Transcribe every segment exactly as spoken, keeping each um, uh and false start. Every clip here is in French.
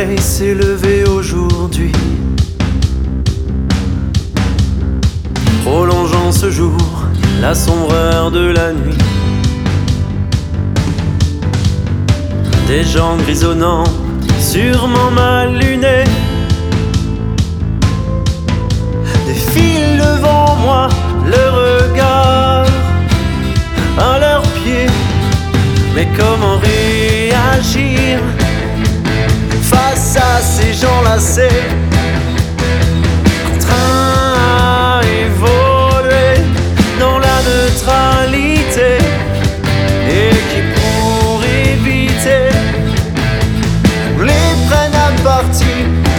soleil s'est levé aujourd'hui, prolongeant ce jour la sombreur de la nuit. Des gens grisonnants, sûrement mal lunés, défilent devant moi, le regard à leurs pieds. Mais comment réagir face à ces gens lassés, contraints à évoluer dans la neutralité, et qui pour éviter les prennent à partie,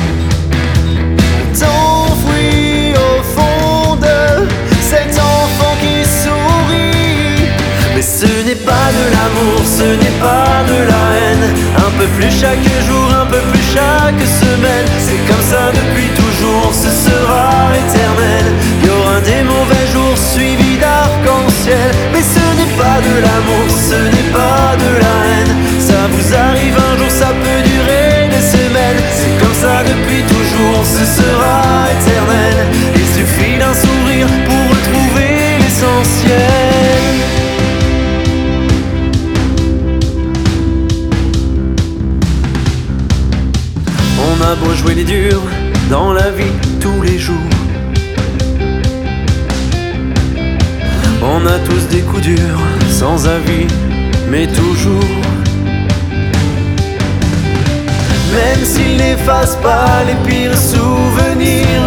t'enfouis au fond de cet enfant qui sourit. Mais ce n'est pas de l'amour, ce n'est pas de la haine, un peu plus chaque jour, un peu plus chaque semaine. C'est comme ça depuis toujours, ce sera éternel. Il y aura des mauvais jours suivis d'arc-en-ciel. Mais ce n'est pas de l'amour, ce n'est pas de la haine, ça vous arrive un jour, ça peut durer des semaines. C'est comme ça depuis toujours, ce sera éternel. Il suffit d'un sourire pour retrouver l'essentiel. On a beau jouer les durs dans la vie tous les jours, on a tous des coups durs, sans avis, mais toujours. Même s'ils n'effacent pas les pires souvenirs,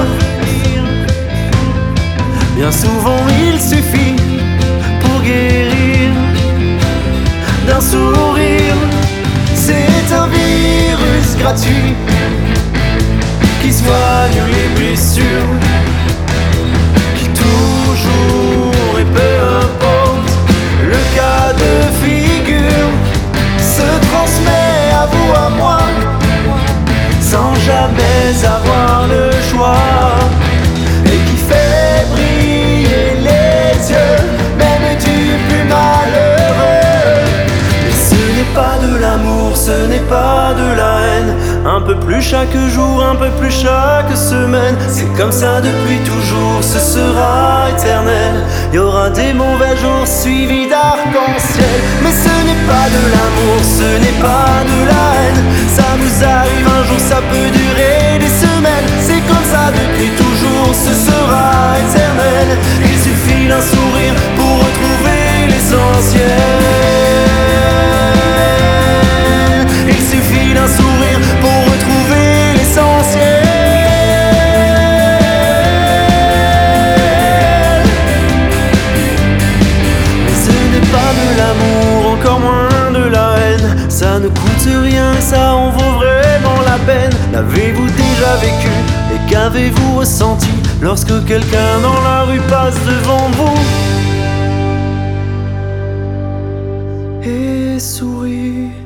bien souvent il suffit pour guérir d'un sourire. C'est un virus gratuit qui soigne les blessures, qui toujours et peu importe le cas de figure se transmet à vous, à moi, sans jamais avoir le choix, et qui fait briller les yeux même du plus malheureux. Mais ce n'est pas de l'amour, ce n'est pas de la haine, un peu plus chaque jour, un peu plus chaque semaine. C'est comme ça depuis toujours, ce sera éternel. Il y aura des mauvais jours suivis d'arc-en-ciel. Mais ce n'est pas de l'amour, ce n'est pas de la haine, ça vous arrive un jour, ça peut durer des semaines. C'est comme ça depuis toujours, ce sera éternel. Il suffit d'un sourire pour retrouver l'essentiel. Il suffit d'un sourire pour retrouver l'essentiel. Mais ce n'est pas de l'amour, encore moins de la haine, ça ne coûte rien, ça en vaut vraiment la peine. L'avez-vous déjà vécu et qu'avez-vous ressenti lorsque quelqu'un dans la rue passe devant vous et sourit?